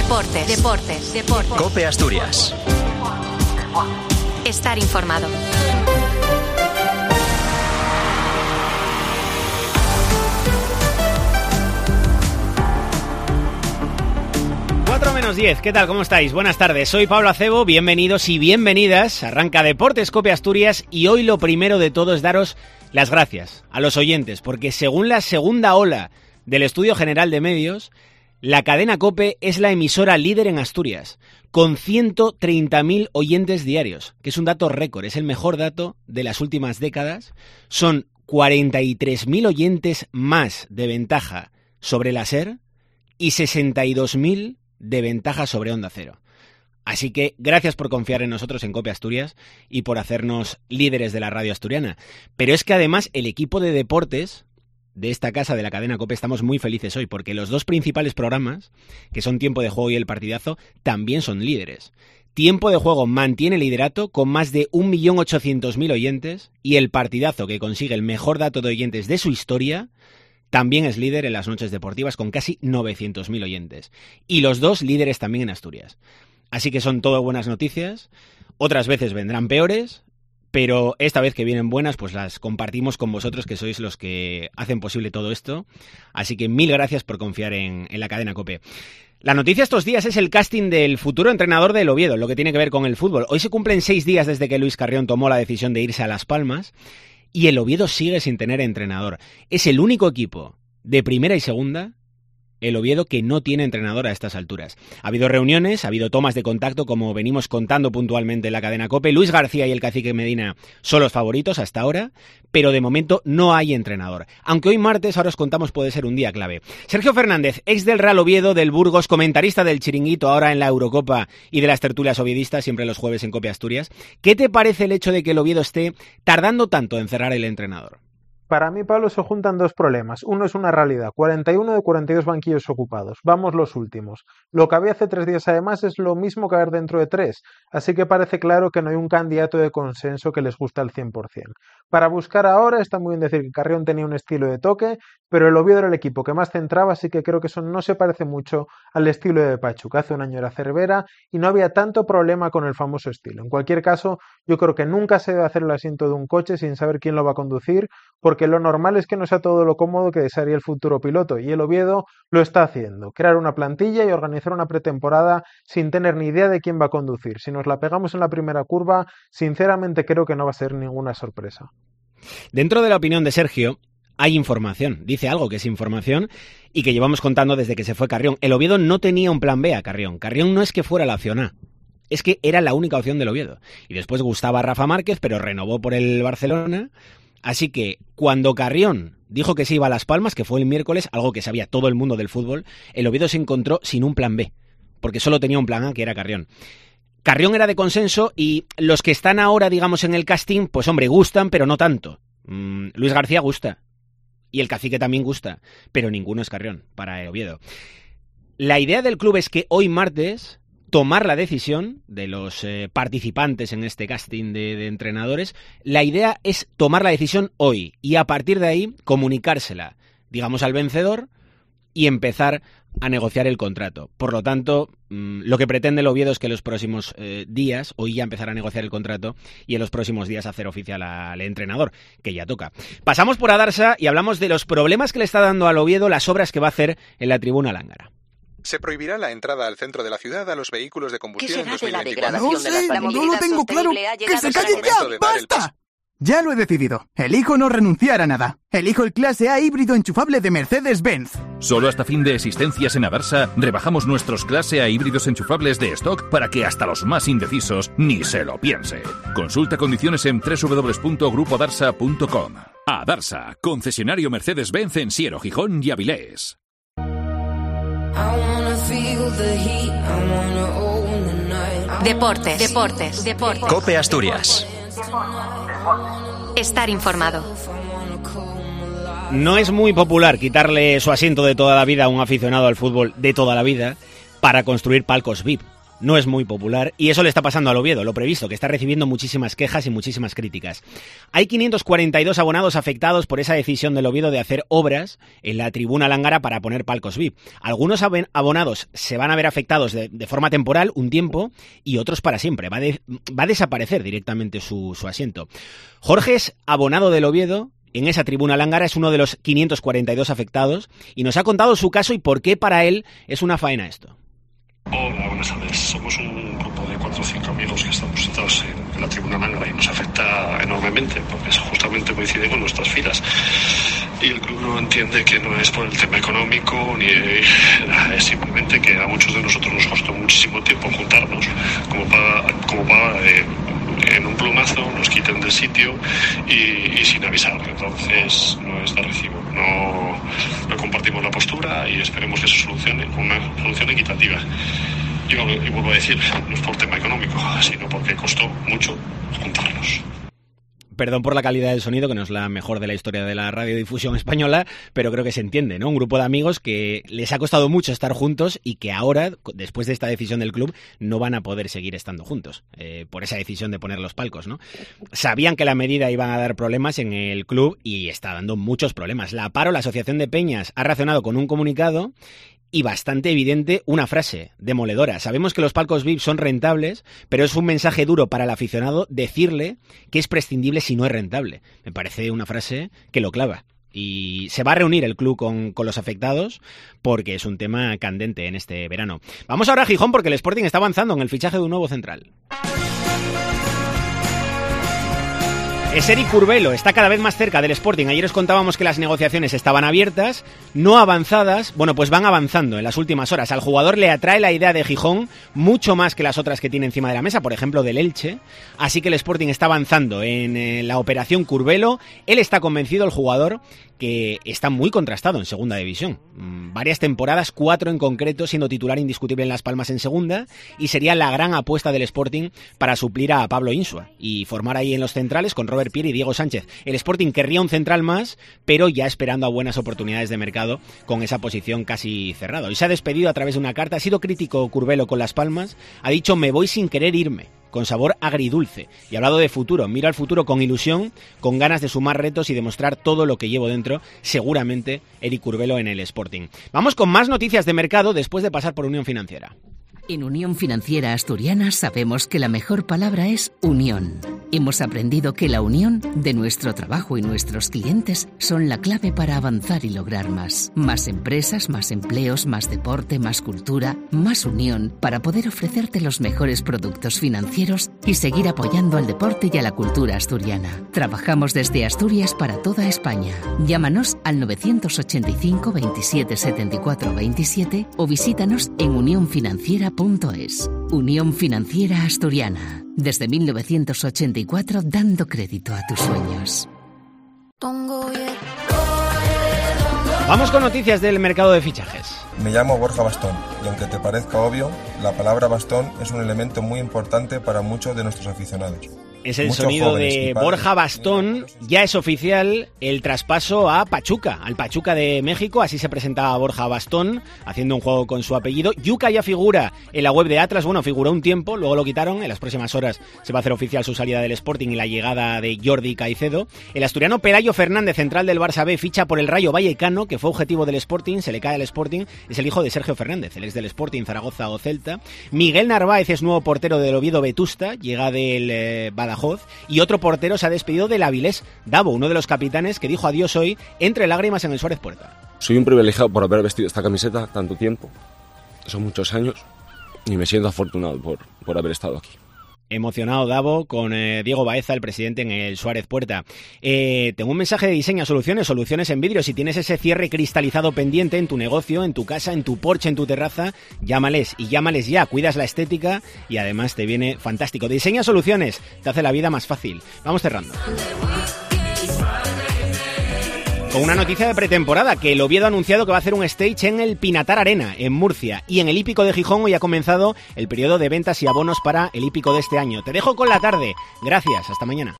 Deportes. COPE Asturias. Estar informado. Menos 10, ¿qué tal? ¿Cómo estáis? Buenas tardes, soy Pablo Acebo, bienvenidos y bienvenidas. Arranca Deportes COPE Asturias y hoy lo primero de todo es daros las gracias a los oyentes, porque según la segunda ola del Estudio General de Medios, la cadena COPE es la emisora líder en Asturias, con 130.000 oyentes diarios, que es un dato récord, es el mejor dato de las últimas décadas. Son 43.000 oyentes más de ventaja sobre la SER y 62.000 de ventaja sobre Onda Cero. Así que gracias por confiar en nosotros en COPE Asturias y por hacernos líderes de la radio asturiana. Pero es que además el equipo de deportes de esta casa de la cadena COPE estamos muy felices hoy, porque los dos principales programas, que son Tiempo de Juego y El Partidazo, también son líderes. Tiempo de Juego mantiene liderato con más de 1.800.000 oyentes y El Partidazo, que consigue el mejor dato de oyentes de su historia, también es líder en las noches deportivas con casi 900.000 oyentes. Y los dos líderes también en Asturias. Así que son todo buenas noticias. Otras veces vendrán peores, pero esta vez que vienen buenas, pues las compartimos con vosotros, que sois los que hacen posible todo esto. Así que mil gracias por confiar en la cadena COPE. La noticia estos días es el casting del futuro entrenador del Oviedo, lo que tiene que ver con el fútbol. Hoy se cumplen 6 días desde que Luis Carrión tomó la decisión de irse a Las Palmas. Y el Oviedo sigue sin tener entrenador. Es el único equipo de primera y segunda, el Oviedo, que no tiene entrenador a estas alturas. Ha habido reuniones, ha habido tomas de contacto, como venimos contando puntualmente en la cadena COPE. Luis García y el Cacique Medina son los favoritos hasta ahora, pero de momento no hay entrenador. Aunque hoy martes, ahora os contamos, puede ser un día clave. Sergio Fernández, ex del Real Oviedo, del Burgos, comentarista del Chiringuito, ahora en la Eurocopa y de las tertulias oviedistas, siempre los jueves en COPE Asturias. ¿Qué te parece el hecho de que el Oviedo esté tardando tanto en cerrar el entrenador? Para mí, Pablo, se juntan dos problemas. Uno es una realidad, 41 de 42 banquillos ocupados. Vamos los últimos. Lo que había hace 3 días, además, es lo mismo que haber dentro de 3. Así que parece claro que no hay un candidato de consenso que les guste al 100%. Para buscar ahora, está muy bien decir que Carrión tenía un estilo de toque, pero el Oviedo era el equipo que más centraba, así que creo que eso no se parece mucho al estilo de Pachu, que hace un año era Cervera y no había tanto problema con el famoso estilo. En cualquier caso, yo creo que nunca se debe hacer el asiento de un coche sin saber quién lo va a conducir, porque lo normal es que no sea todo lo cómodo que desearía el futuro piloto, y el Oviedo lo está haciendo. Crear una plantilla y organizar una pretemporada sin tener ni idea de quién va a conducir. Si nos la pegamos en la primera curva, sinceramente creo que no va a ser ninguna sorpresa. Dentro de la opinión de Sergio, hay información, dice algo que es información y que llevamos contando desde que se fue Carrión. El Oviedo no tenía un plan B a Carrión. Carrión no es que fuera la opción A, es que era la única opción del Oviedo. Y después gustaba Rafa Márquez, pero renovó por el Barcelona. Así que cuando Carrión dijo que se iba a Las Palmas, que fue el miércoles, algo que sabía todo el mundo del fútbol, el Oviedo se encontró sin un plan B, porque solo tenía un plan A, que era Carrión. Carrión era de consenso y los que están ahora, digamos, en el casting, pues hombre, gustan, pero no tanto. Luis García gusta y el Cacique también gusta, pero ninguno es Carrión para el Oviedo. La idea del club es que hoy martes tomar la decisión de los participantes en este casting de entrenadores. La idea es tomar la decisión hoy y a partir de ahí comunicársela, digamos, al vencedor y empezar a negociar el contrato. Por lo tanto, lo que pretende el Oviedo es que en los próximos días, hoy ya empezar a negociar el contrato y en los próximos días hacer oficial al entrenador, que ya toca. Pasamos por Adarsa y hablamos de los problemas que le está dando al Oviedo las obras que va a hacer en la tribuna Lángara. Se prohibirá la entrada al centro de la ciudad a los vehículos de combustión en 2024. No sé, no lo tengo claro. ¡Que se calle ya! ¡Basta! Ya lo he decidido. Elijo no renunciar a nada. Elijo el clase A híbrido enchufable de Mercedes-Benz. Solo hasta fin de existencias en Adarsa rebajamos nuestros clase A híbridos enchufables de stock para que hasta los más indecisos ni se lo piense. Consulta condiciones en www.grupoadarsa.com. Adarsa, concesionario Mercedes-Benz en Siero, Gijón y Avilés. Deportes. COPE Asturias. Estar informado. No es muy popular quitarle su asiento de toda la vida a un aficionado al fútbol de toda la vida para construir palcos VIP. no es muy popular y eso le está pasando al Oviedo, lo previsto, que está recibiendo muchísimas quejas y muchísimas críticas. Hay 542 abonados afectados por esa decisión del Oviedo de hacer obras en la tribuna Lángara para poner palcos VIP. Algunos abonados se van a ver afectados de forma temporal, un tiempo, y otros para siempre. Va a desaparecer directamente su asiento. Jorge es abonado del Oviedo. En esa tribuna Lángara es uno de los 542 afectados y nos ha contado su caso y por qué para él es una faena esto. Hola, buenas tardes. Somos un grupo de 4 o 5 amigos que estamos sentados en la tribuna Lángara y nos afecta enormemente porque eso justamente coincide con nuestras filas. Y el club no entiende que no es por el tema económico ni es simplemente que a muchos de nosotros nos costó muchísimo tiempo juntarnos como para en un plumazo nos quiten del sitio y sin avisar. Entonces no es de recibo. No compartimos la postura y esperemos que se solucione con una solución equitativa. Y vuelvo a decir, no es por tema económico, sino porque costó mucho juntarnos. Perdón por la calidad del sonido, que no es la mejor de la historia de la radiodifusión española, pero creo que se entiende, ¿no? Un grupo de amigos que les ha costado mucho estar juntos y que ahora, después de esta decisión del club, no van a poder seguir estando juntos, por esa decisión de poner los palcos, ¿no? Sabían que la medida iba a dar problemas en el club y está dando muchos problemas. La Paro, la Asociación de Peñas, ha reaccionado con un comunicado y bastante evidente una frase demoledora. Sabemos que los palcos VIP son rentables, pero es un mensaje duro para el aficionado decirle que es prescindible si no es rentable. Me parece una frase que lo clava. Y se va a reunir el club con los afectados porque es un tema candente en este verano. Vamos ahora a Gijón porque el Sporting está avanzando en el fichaje de un nuevo central. Es Eric Curbelo, está cada vez más cerca del Sporting. Ayer os contábamos que las negociaciones estaban abiertas, no avanzadas. Bueno, pues van avanzando en las últimas horas. Al jugador le atrae la idea de Gijón mucho más que las otras que tiene encima de la mesa, por ejemplo del Elche. Así que el Sporting está avanzando en la operación Curbelo. Él está convencido, el jugador, que está muy contrastado en segunda división. Varias temporadas, 4 en concreto, siendo titular indiscutible en Las Palmas en segunda, y sería la gran apuesta del Sporting para suplir a Pablo Insua y formar ahí en los centrales con Robert Pierre y Diego Sánchez. El Sporting querría un central más, pero ya esperando a buenas oportunidades de mercado con esa posición casi cerrada. Y se ha despedido a través de una carta, ha sido crítico Curbelo con Las Palmas, ha dicho: me voy sin querer irme, con sabor agridulce, y ha hablado de futuro. Miro al futuro con ilusión, con ganas de sumar retos y demostrar todo lo que llevo dentro, seguramente Eric Curbelo en el Sporting. Vamos con más noticias de mercado después de pasar por Unión Financiera. En Unión Financiera Asturiana sabemos que la mejor palabra es unión. Hemos aprendido que la unión de nuestro trabajo y nuestros clientes son la clave para avanzar y lograr más. Más empresas, más empleos, más deporte, más cultura, más unión para poder ofrecerte los mejores productos financieros y seguir apoyando al deporte y a la cultura asturiana. Trabajamos desde Asturias para toda España. Llámanos al 985 27 74 27 o visítanos en unionfinanciera.es. Unión Financiera Asturiana. Desde 1984 dando crédito a tus sueños. Vamos con noticias del mercado de fichajes. Me llamo Borja Bastón y aunque te parezca obvio, la palabra bastón es un elemento muy importante para muchos de nuestros aficionados. Es el sonido de Borja Bastón. Ya es oficial el traspaso a Pachuca, al Pachuca de México. Así se presentaba Borja Bastón, haciendo un juego con su apellido. Yuka ya figura en la web de Atlas. Bueno, figuró un tiempo, luego lo quitaron. En las próximas horas se va a hacer oficial su salida del Sporting y la llegada de Jordi Caicedo. El asturiano Pelayo Fernández, central del Barça B, ficha por el Rayo Vallecano, que fue objetivo del Sporting. Se le cae al Sporting. Es el hijo de Sergio Fernández, el ex del Sporting, Zaragoza o Celta. Miguel Narváez es nuevo portero del Oviedo Vetusta, llega del Badajoz. Y otro portero se ha despedido del Avilés, Davo, uno de los capitanes que dijo adiós hoy entre lágrimas en el Suárez Puerta. Soy un privilegiado por haber vestido esta camiseta tanto tiempo, son muchos años, y me siento afortunado por haber estado aquí. Emocionado Davo con Diego Baeza, el presidente, en el Suárez Puerta. Tengo un mensaje de Diseña Soluciones en vidrio. Si tienes ese cierre cristalizado pendiente en tu negocio, en tu casa, en tu porche, en tu terraza, llámales y llámales ya. Cuidas la estética y además te viene fantástico. Diseña Soluciones, te hace la vida más fácil. Vamos cerrando. Con una noticia de pretemporada, que el Oviedo ha anunciado que va a hacer un stage en el Pinatar Arena, en Murcia. Y en el Hípico de Gijón hoy ha comenzado el periodo de ventas y abonos para el Hípico de este año. Te dejo con la tarde. Gracias, hasta mañana.